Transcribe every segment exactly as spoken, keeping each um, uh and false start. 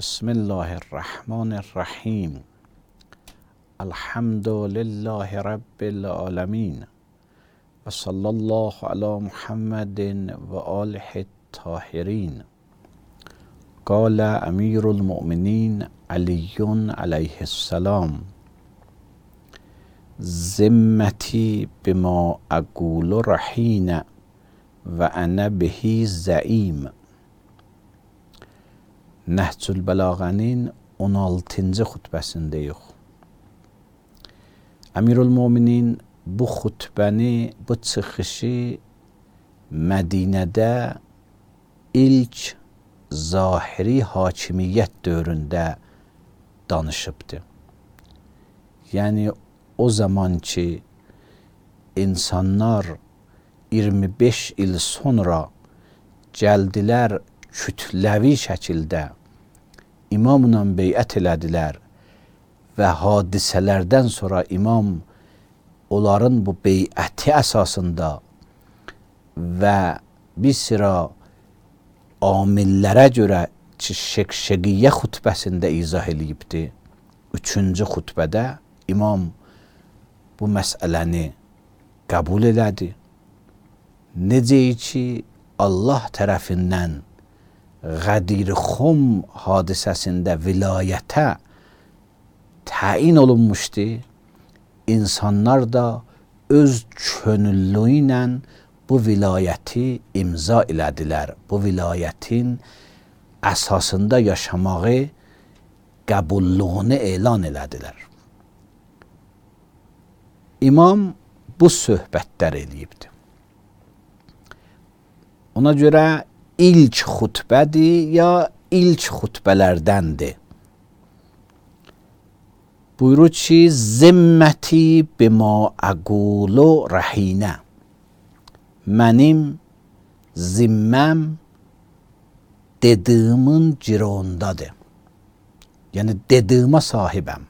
بسم الله الرحمن الرحیم. الحمد لله رب العالمین و صلی الله علی محمد و آله الطاهرین. قال امیر المؤمنین علی علیه السلام: ذمتی بما اقول رهین و انا به زعیم. Nəhcül Bəlağənin on altıncı xutbəsindəyik. Əmirül Möminin bu xutbəni, bu çıxışı Mədinədə ilk zahiri hakimiyyət dövründə danışıbdır. Yəni o zaman ki insanlar iyirmi beş il sonra gəldilər, kütləvi şəkildə imamla beyət elədilər və hadisələrdən sonra imam onların bu beyəti əsasında və bir sıra amillərə görə ki, şəqşəqiyyə xutbəsində izah eləyibdi. Üçüncü xutbədə imam bu məsələni qəbul elədi. Necə ki, Allah tərəfindən Qədir Xum hadisəsində vilayətə təyin olunmuşdu. İnsanlar da öz könüllü ilə bu vilayəti imza elədilər. Bu vilayətin əsasında yaşamağı qəbulluğunu elan elədilər. İmam bu söhbətlər eləyibdi. Ona görə ilk xutbədir ya ilk xutbələrdəndir. Buyurur ki, zimməti bima əqulu rəhinə. Mənim zimməm dediğimin cirondadır. Yəni dediyimə sahibəm.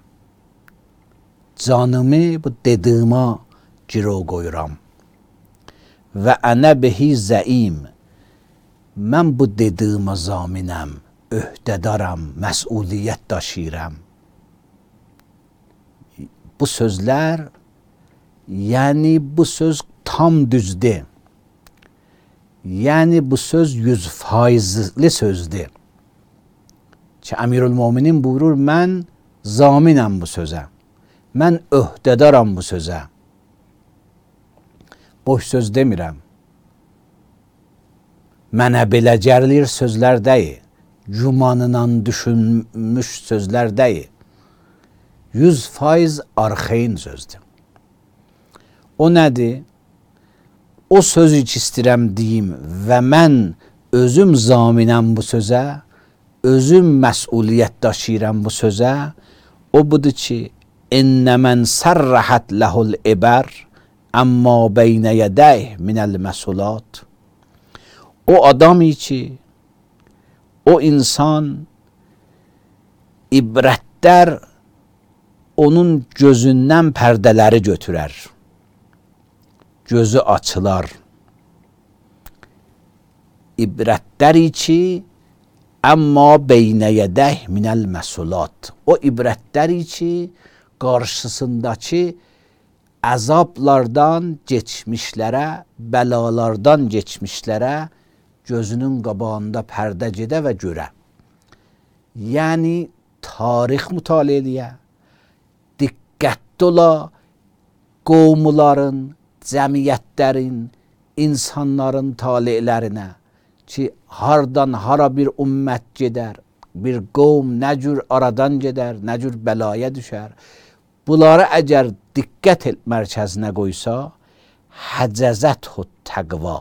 Canımı bu dediyimə ciro qoyuram. Və ənə bihi zəim. Mən bu dediyimə zaminəm, öhdədaram, məsuliyyət daşıyıram. Bu sözlər, yəni bu söz tam düzdür. Yəni bu söz yüz faizli sözdür. Ki Əmirül Möminin buyurur, mən zaminəm bu sözə. Mən öhdədaram bu sözə. Boş söz demirəm. Mənə belə gəlir sözlər deyil. Gümanla düşünmüş sözlər deyil. Yüz faiz arxeyin sözdür. O nədir? O sözü ki istəyirəm deyim və mən özüm zaminəm bu sözə, özüm məsuliyyət daşıyıram bu sözə, o budur ki, İnnə mən sərrəhət ləhul ibər əmmə beynə yədəyh minəl məsulat. O adamı ki, o insan ibrətlər onun gözündən pərdələri götürər. Gözü açılar. İbrətləri ki, əmmə beynə yədəh minəl məsulat. O ibrətləri ki, qarşısındakı əzablardan geçmişlərə, bəlalardan geçmişlərə gözünün qabağında pərdə gedə və görə. Yəni tarix mütaliə eləyə, diqqətli ola, qovmuların, cəmiyyətlərin, insanların taliələrinə ki, hardan hara bir ümmət gedər, bir qovm nə cür aradan gedər, nə cür bəlaya düşər. Bunları əgər diqqət mərkəzinə qoysa, həcəzəthu təqva.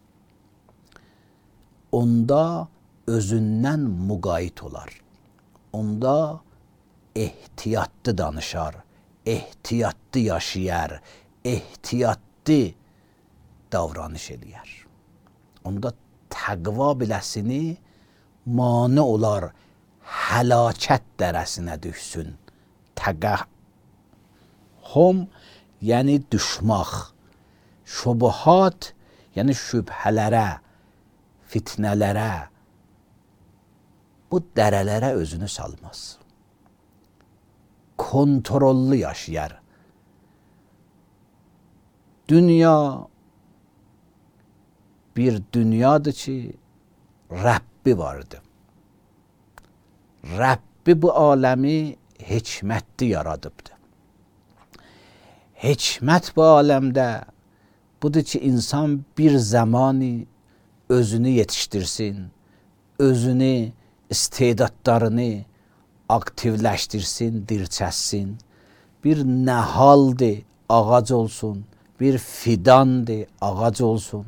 Onda özündən müqayit olar. Onda ehtiyatlı danışar, ehtiyatlı yaşayar, ehtiyatlı davranış eləyər. Onda təqva biləsini mane olar, həlakət dərəsinə düşsün. Təqə hum, yəni düşmaq. Şubuhat, yəni şübhələrə, fitnələrə, bu dərələrə özünü salmaz. Kontrollü yaşayar. Dünya bir dünyadır ki Rəbbi vardı. Rəbbi bu aləmi hikmətli yaradıbdı. Hikmət bu aləmdə budur ki, insan bir zamani özünü yetişdirsin, özünü, istedadlarını aktivləşdirsin, dirçəssin. Bir nəhaldır, ağac olsun, bir fidandır, ağac olsun.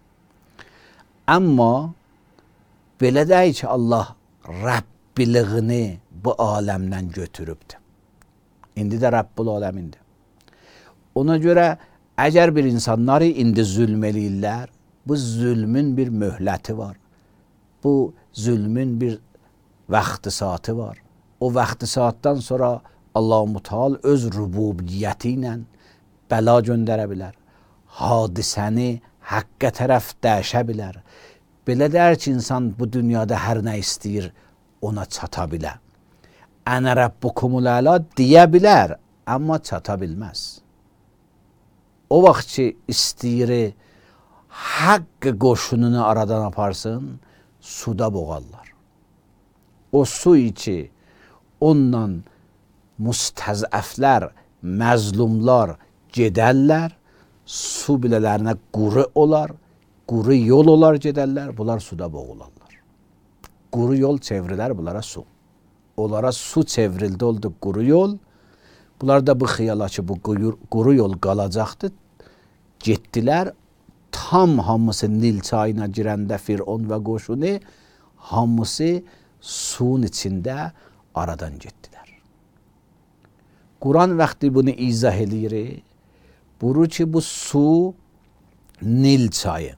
Amma belə deyil ki, Allah Rəbbiliyini bu aləmdən götürübdür. İndi də Rəbbul aləmindir. Ona görə əgər bir insanları indi zülm eləyirlər, bu zülmün bir möhləti var. Bu zülmün bir vaxtı saatı var. O vaxtı saatdan sonra Allah-u Teala öz rububiyyəti ilə bəla göndərə bilər. Hadisəni haqqa tərəf dəyişə bilər. Belə deyər ki, insan bu dünyada hər nə istəyir, ona çata bilər. Ənə Rəbbukumul əla deyə bilər, amma çata bilməz. O vaxt ki, istəyir haqq qoşununu aradan aparsın, suda boğarlar. O su ki, onunla mustəzəflər, məzlumlar gedərlər, su bilələrinə quru olar, quru yol olar gedərlər, bunlar suda boğularlar. Quru yol çevrilər bunlara su. Onlara su çevrildi oldu quru yol. Bunlar da bu xiyala ki, bu quru yol qalacaqdır. Getdilər, tam hamısı Nil çayına girəndə Firon və qoşunu, hamısı suyun içində aradan getdilər. Quran vaxtı bunu izah eləyir. Buyurur ki, bu su Nil çayı.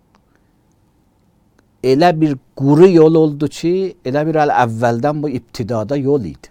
Elə bir quru yol oldu ki, elə bir əvvəldən bu ibtidada yol idi.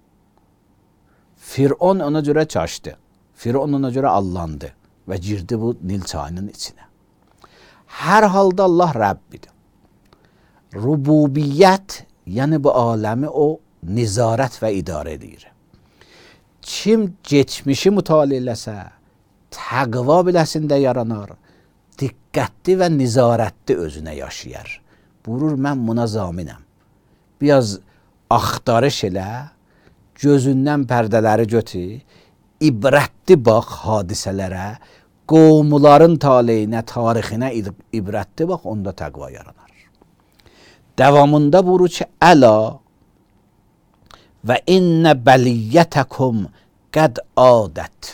Firon ona görə çaşdı. Firon ona görə allandı və girdi bu Nil çayının içinə. Hər halda Allah Rəbbidir. Rububiyyət, yəni bu aləmi o nizarət və idarə edir. Kim geçmişi mütaliə eləsə, təqva biləsində yaranar, diqqətli və nizarətli özünə yaşayar. Buyurur, mən buna zaminəm. Biraz axtarış elə, gözündən pərdələri götür, ibrətli bax hadisələrə, qovmuların taleyinə, tarixinə ibrətli bax, onda təqva yaranar. Davamında buyurur ki, əla və innə bəliyyətəkum qəd adət.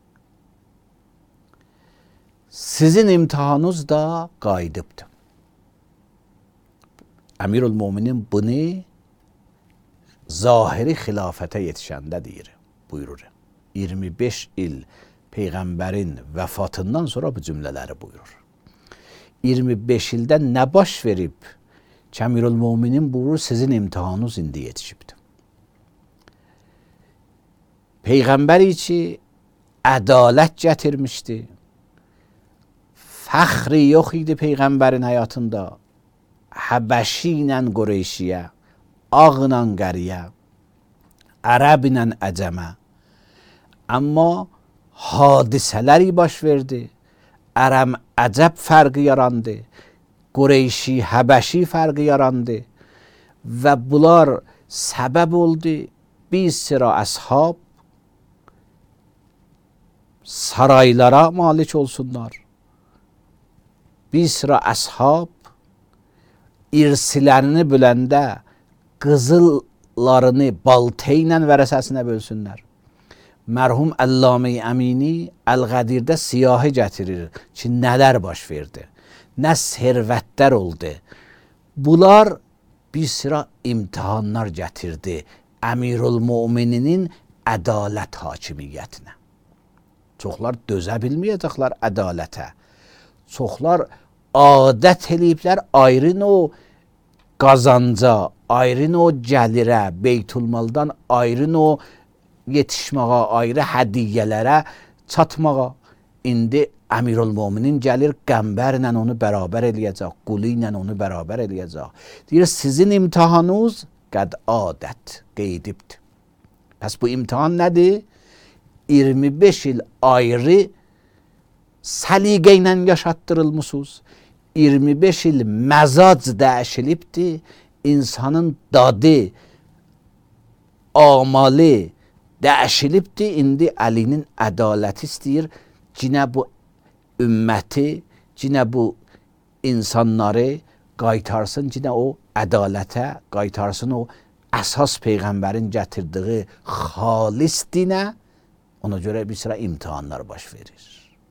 Sizin imtihanınız da qayıdıbdır. Əmirül Müminin bunu zahiri xilafətə yetişəndə deyir, buyurur. iyirmi beş il Peyğəmbərin vəfatından sonra bu cümlələri buyurur. iyirmi beş ildə nə baş verib ki, Əmirül Müminin buyurur, sizin imtihanınız indi yetişibdir. Peyğəmbər ki, ədalət gətirmişdi. Fəxri yox idi Peyğəmbərin həyatında. Həbəşi ilə Qureyşiyə, ağla qəriyə, ərəb ilə əcəmə. Amma hadisələri baş verdi. Ərəm əcəb fərqi yarandı. Qureyşi, Həbəşi fərqi yarandı. Və bunlar səbəb oldu bir sıra əshab saraylara malik olsunlar. Bir sıra əshab irsilərini biləndə qızıllarını balta ilə vərəsəsinə bölsünlər. Mərhum Əllamə-i Əmini Əl-Qədirdə siyahı gətirir ki, nələr baş verdi, nə servətlər oldu. Bunlar bir sıra imtihanlar gətirdi Əmirül Mömininin ədalət hakimiyyətinə. Çoxlar dözə bilməyəcəklər ədalətə. Çoxlar adət eləyiblər ayrın o qazanca, ayrın o gəlirə, beytulmaldan ayrın o yetişməyə, ayrı hədiyyələrə çatmağa. İndi Əmirülmöminin gəlir qəmbərlə onu bərabər eləyəcək, qulu ilə onu bərabər eləyəcək. Deyir, sizin imtihanınız qəd adət, qeydibdir. Pəs bu imtihan nədir? iyirmi beş il ayrı səliqə ilə yaşatdırılmısınız. iyirmi beş il məzac dəyişilibdir. İnsanın dadı, amalı dəyişilibdir. İndi Əlinin ədaləti istəyir. Cinə bu ümməti, cinə bu insanları qaytarsın, cinə o ədalətə qaytarsın, o əsas Peyğəmbərin gətirdiyi xalis dinə. Ona görə bir sıra imtihanlar baş verir.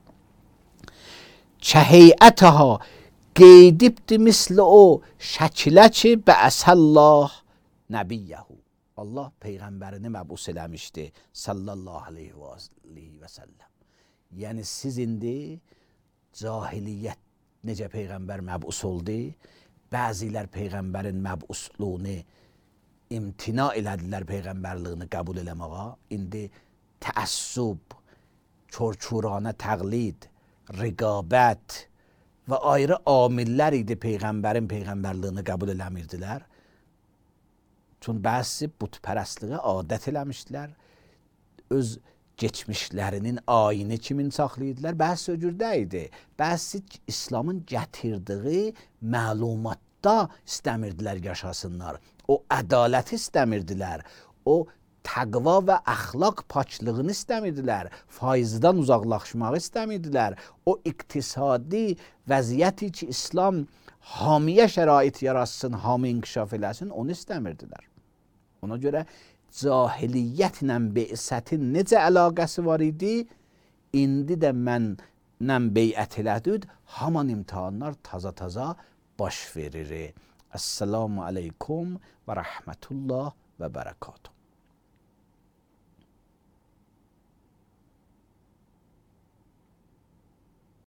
Çəheyətəha qeydibdir misli o şəkilə ki bəəsəllah nəbiyyəhu. Allah Peyğəmbərini məbus eləmişdi sallallahu aleyhi və səlləm. Yəni siz indi cahiliyyət necə Peyğəmbər məbus oldu, bəzilər Peyğəmbərin məbusluğunu imtina elədilər, Peyğəmbərliyini qəbul eləməyə. İndi təəssüb, çorçuranə təqlid, riqabət və ayrı amillər idi Peyğəmbərin Peyğəmbərliyini qəbul eləmirdilər. Çün bəzi butpərəstliyə adət eləmişdilər. Öz geçmişlərinin ayini kimin saxlayırdılar? Bəzi öcürdə idi. Bəzi İslamın gətirdiyi məlumatda istəmirdilər yaşasınlar. O ədaləti istəmirdilər. O təqva və əxlaq paçlığını istəmirdilər. Faizdən uzaqlaşmağı istəmirdilər. O iqtisadi vəziyyəti ki İslam hamiyə şərait yaratsın, hami inkişaf eləsin, onu istəmirdilər. Ona görə cahiliyyətlə beysətin necə əlaqəsi var idi? İndi də mənlə beyət elədid, haman imtihanlar taza-taza baş verir. Esselamu aleykum və rəhmətullah və bərəkatuhu.